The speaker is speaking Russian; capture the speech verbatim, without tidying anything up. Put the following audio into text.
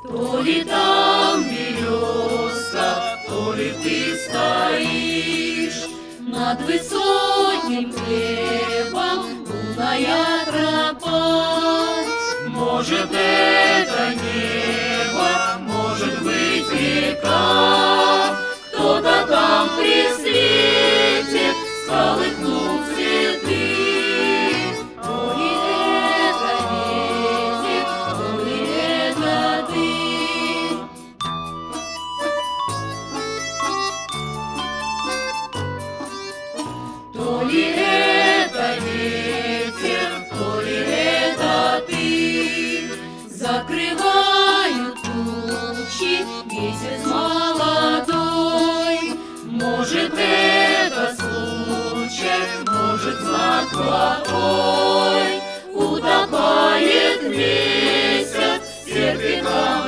То ли там березка, то ли ты стоишь над высоким хлебом, лунная тропа. Может, это небо, может быть, река, кто-то там при свете сколыхнул цветы. То ли это ветер, то ли это ты. То ли это ветер, то ли это ты. Закрывают тучи, месяц молодой. Может, это случай, может, знак плохой. Утопает месяц, терпит нам